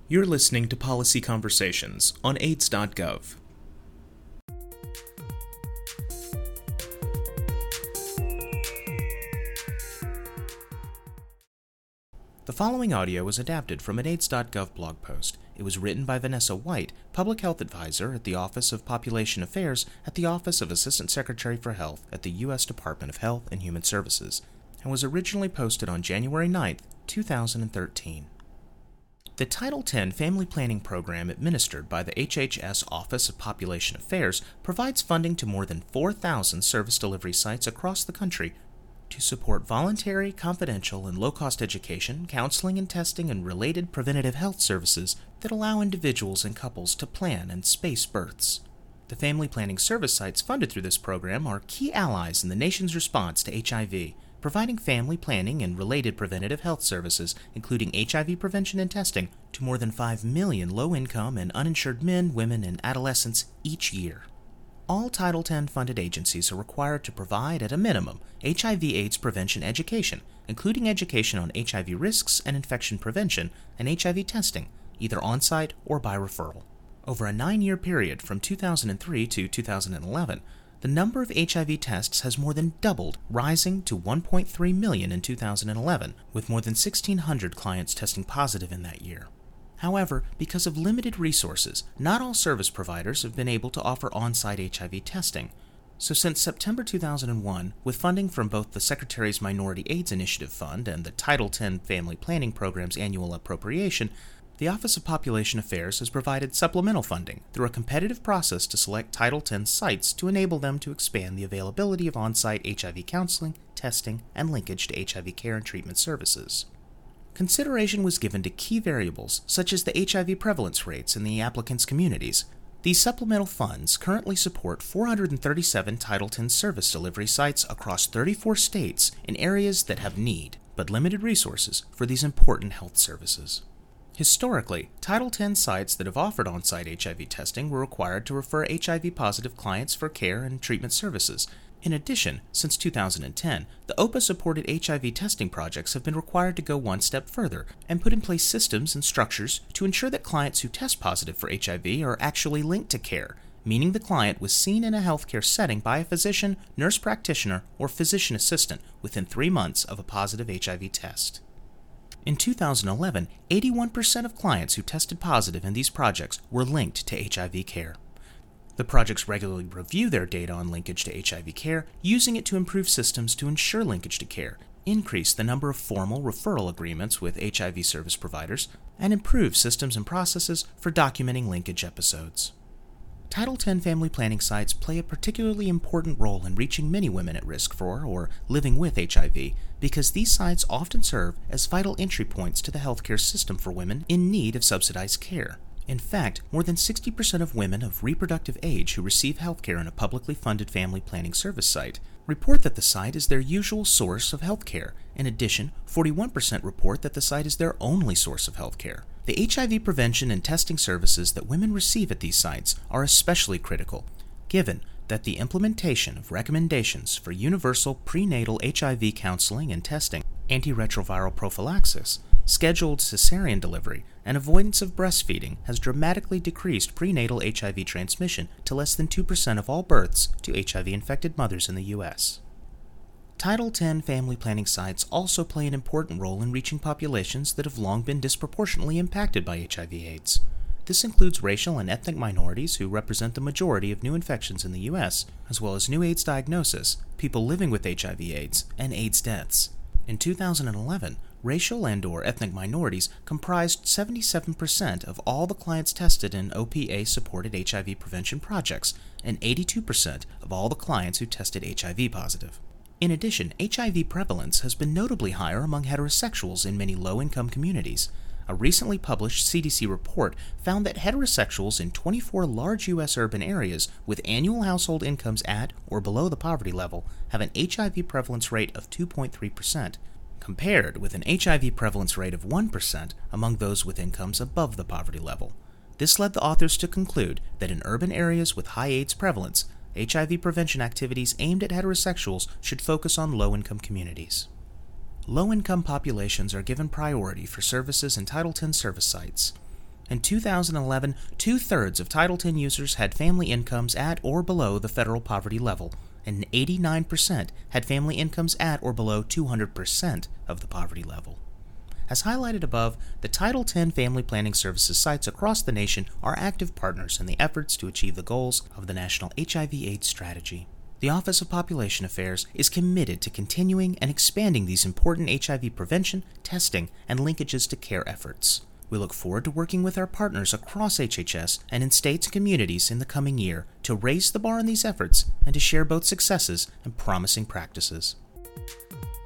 You're listening to Policy Conversations on AIDS.gov. The following audio was adapted from an AIDS.gov blog post. It was written by Vanessa White, Public Health Advisor at the Office of Population Affairs at the Office of Assistant Secretary for Health at the U.S. Department of Health and Human Services, and was originally posted on January 9, 2013. The Title X Family Planning Program administered by the HHS Office of Population Affairs provides funding to more than 4,000 service delivery sites across the country to support voluntary, confidential, and low-cost education, counseling and testing, and related preventative health services that allow individuals and couples to plan and space births. The family planning service sites funded through this program are key allies in the nation's response to HIV, providing family planning and related preventative health services, including HIV prevention and testing, to more than 5 million low-income and uninsured men, women, and adolescents each year. All Title X funded agencies are required to provide, at a minimum, HIV/AIDS prevention education, including education on HIV risks and infection prevention, and HIV testing, either on-site or by referral. Over a 9-year period from 2003 to 2011, the number of HIV tests has more than doubled, rising to 1.3 million in 2011, with more than 1,600 clients testing positive in that year. However, because of limited resources, not all service providers have been able to offer on-site HIV testing. So since September 2001, with funding from both the Secretary's Minority AIDS Initiative Fund and the Title X Family Planning Program's annual appropriation, the Office of Population Affairs has provided supplemental funding through a competitive process to select Title X sites to enable them to expand the availability of on-site HIV counseling, testing, and linkage to HIV care and treatment services. Consideration was given to key variables such as the HIV prevalence rates in the applicants' communities. These supplemental funds currently support 437 Title X service delivery sites across 34 states in areas that have need, but limited resources for these important health services. Historically, Title X sites that have offered on-site HIV testing were required to refer HIV-positive clients for care and treatment services. In addition, since 2010, the OPA-supported HIV testing projects have been required to go one step further and put in place systems and structures to ensure that clients who test positive for HIV are actually linked to care, meaning the client was seen in a healthcare setting by a physician, nurse practitioner, or physician assistant within 3 months of a positive HIV test. In 2011, 81% of clients who tested positive in these projects were linked to HIV care. The projects regularly review their data on linkage to HIV care, using it to improve systems to ensure linkage to care, increase the number of formal referral agreements with HIV service providers, and improve systems and processes for documenting linkage episodes. Title X family planning sites play a particularly important role in reaching many women at risk for or living with HIV because these sites often serve as vital entry points to the healthcare system for women in need of subsidized care. In fact, more than 60% of women of reproductive age who receive healthcare in a publicly funded family planning service site report that the site is their usual source of healthcare. In addition, 41% report that the site is their only source of healthcare. The HIV prevention and testing services that women receive at these sites are especially critical, given that the implementation of recommendations for universal prenatal HIV counseling and testing, antiretroviral prophylaxis, scheduled cesarean delivery, and avoidance of breastfeeding has dramatically decreased prenatal HIV transmission to less than 2% of all births to HIV-infected mothers in the U.S. Title X family planning sites also play an important role in reaching populations that have long been disproportionately impacted by HIV/AIDS. This includes racial and ethnic minorities who represent the majority of new infections in the U.S., as well as new AIDS diagnosis, people living with HIV/AIDS, and AIDS deaths. In 2011, racial and/or ethnic minorities comprised 77% of all the clients tested in OPA-supported HIV prevention projects, and 82% of all the clients who tested HIV positive. In addition, HIV prevalence has been notably higher among heterosexuals in many low-income communities. A recently published CDC report found that heterosexuals in 24 large U.S. urban areas with annual household incomes at or below the poverty level have an HIV prevalence rate of 2.3%, compared with an HIV prevalence rate of 1% among those with incomes above the poverty level. This led the authors to conclude that in urban areas with high AIDS prevalence, HIV prevention activities aimed at heterosexuals should focus on low-income communities. Low-income populations are given priority for services in Title X service sites. In 2011, 2/3 of Title X users had family incomes at or below the federal poverty level, and 89% had family incomes at or below 200% of the poverty level. As highlighted above, the Title X Family Planning Services sites across the nation are active partners in the efforts to achieve the goals of the National HIV/AIDS Strategy. The Office of Population Affairs is committed to continuing and expanding these important HIV prevention, testing, and linkages to care efforts. We look forward to working with our partners across HHS and in states and communities in the coming year to raise the bar in these efforts and to share both successes and promising practices.